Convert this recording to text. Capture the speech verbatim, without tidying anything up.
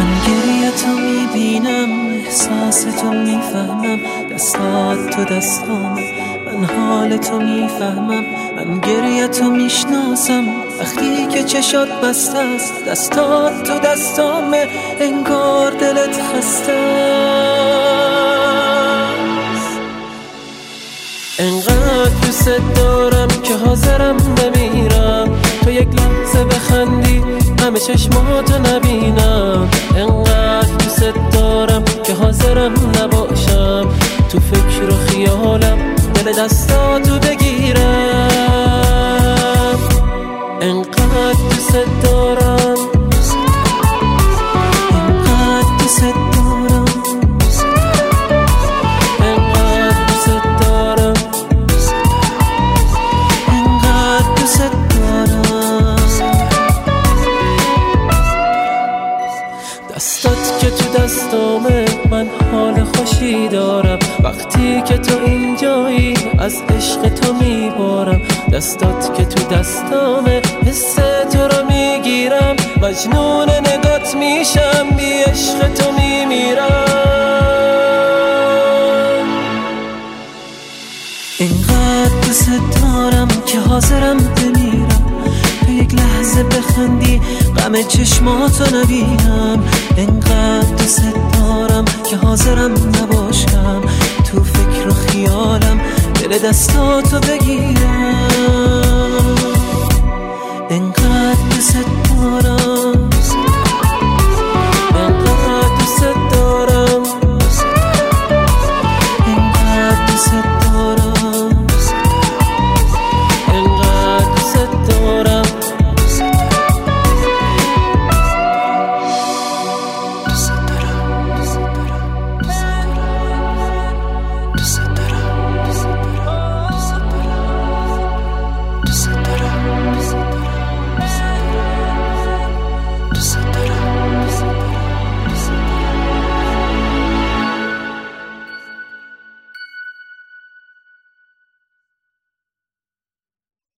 من گریه تو میبینم، احساس تو میفهمم، دستات تو دستام، من حال تو میفهمم. من گریه تو میشناسم وقتی که چشات بسته است، دستات تو دستامه انگار دلت خسته است. انقدر دوست دارم که حاضرم بمیرم تو یک لحظه بخندی همه چشماتو نبینم. انقدر دوست دارم که حاضرم نباشم تو فکر و خیالم دل دستاتو بگیرم. انقدر دوست دارم، انقدر دوست دارم، انقدر دوست دارم، انقدر دوست دارم. دستات که تو دستامه من حال خوشی دارم، وقتی که تو اینجایی از عشق تو میبارم. دستات که تو دستامه حس تو رو میگیرم، مجنون نگات میشم بی عشق تو میمیرم. اینقدر دوست دارم که حاضرم بمیرم تو یک لحظه بخندی غم چشماتو نبینم. اینقدر دوست دارم که حاضرم نباشم تو فکر و خیالم دل دستاتو بگیرم. اینقدر دوست دارم،